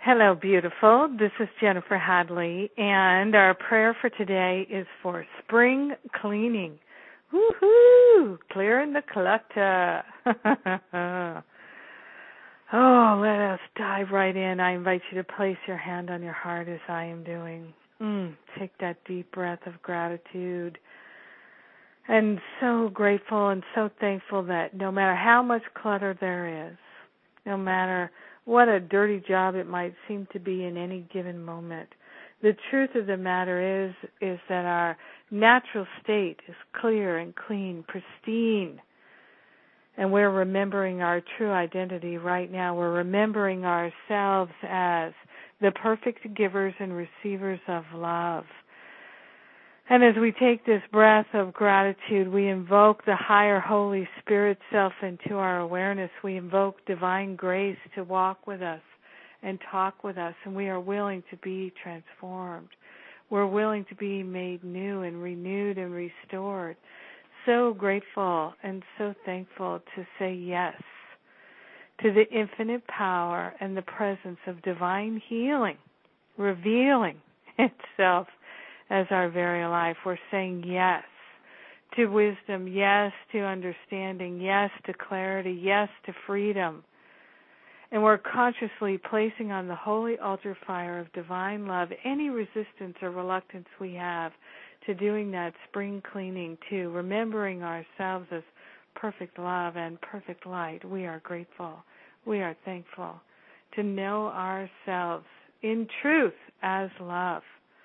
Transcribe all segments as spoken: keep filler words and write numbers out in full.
Hello, beautiful. This is Jennifer Hadley, and our prayer for today is for spring cleaning. Woohoo! Clearing the clutter. Oh, let us dive right in. I invite you to place your hand on your heart as I am doing. Mm, take that deep breath of gratitude. And so grateful and so thankful that no matter how much clutter there is, no matter what a dirty job it might seem to be in any given moment, the truth of the matter is is that our natural state is clear and clean, pristine. And we're remembering our true identity right now. We're remembering ourselves as the perfect givers and receivers of love. And as we take this breath of gratitude, we invoke the higher Holy Spirit self into our awareness. We invoke divine grace to walk with us and talk with us, and we are willing to be transformed. We're willing to be made new and renewed and restored. So grateful and so thankful to say yes to the infinite power and the presence of divine healing, revealing itself as our very life. We're saying yes to wisdom, yes to understanding, yes to clarity, yes to freedom. And we're consciously placing on the holy altar fire of divine love any resistance or reluctance we have to doing that spring cleaning, to remembering ourselves as perfect love and perfect light. We are grateful. We are thankful to know ourselves in truth as love.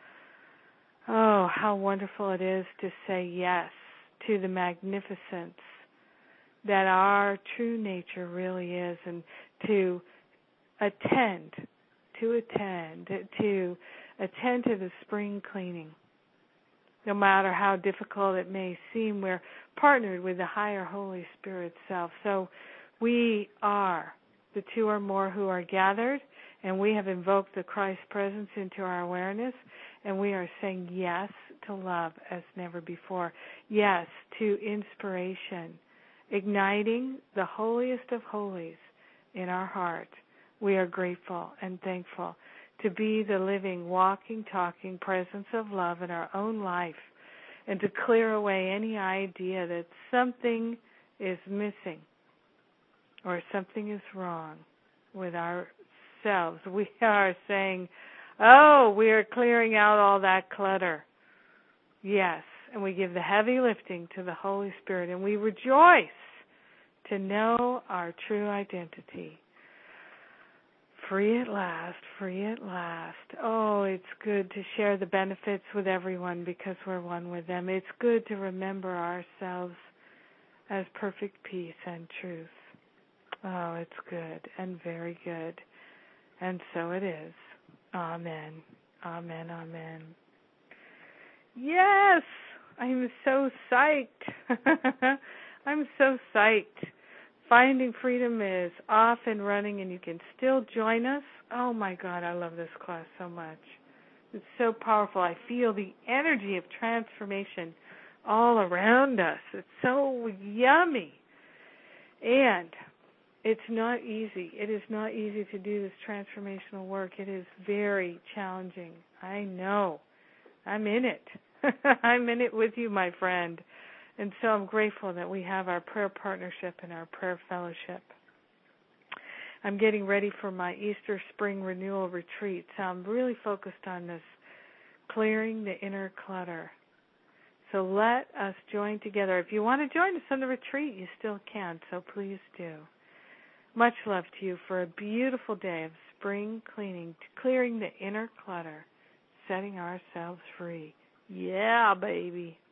Oh, how wonderful it is to say yes to the magnificence that our true nature really is, and to attend, to attend, to attend to the spring cleaning. No matter how difficult it may seem, we're partnered with the higher Holy Spirit self. So we are the two or more who are gathered, and we have invoked the Christ presence into our awareness, and we are saying yes to love as never before. Yes to inspiration, igniting the holiest of holies in our heart. We are grateful and thankful to be the living, walking, talking presence of love in our own life, and to clear away any idea that something is missing or something is wrong with ourselves. We are saying, oh, we are clearing out all that clutter. Yes, and we give the heavy lifting to the Holy Spirit, and we rejoice to know our true identity. Free at last, free at last. Oh, it's good to share the benefits with everyone because we're one with them. It's good to remember ourselves as perfect peace and truth. Oh, it's good and very good. And so it is. Amen. Amen. Amen. Yes, I'm so psyched. I'm so psyched. Finding Freedom is off and running, and you can still join us. Oh, my God, I love this class so much. It's so powerful. I feel the energy of transformation all around us. It's so yummy. And it's not easy. It is not easy to do this transformational work. It is very challenging. I know. I'm in it. I'm in it with you, my friend. And so I'm grateful that we have our prayer partnership and our prayer fellowship. I'm getting ready for my Easter Spring Renewal Retreat, so I'm really focused on this, clearing the inner clutter. So let us join together. If you want to join us on the retreat, you still can, so please do. Much love to you for a beautiful day of spring cleaning, clearing the inner clutter, setting ourselves free. Yeah, baby.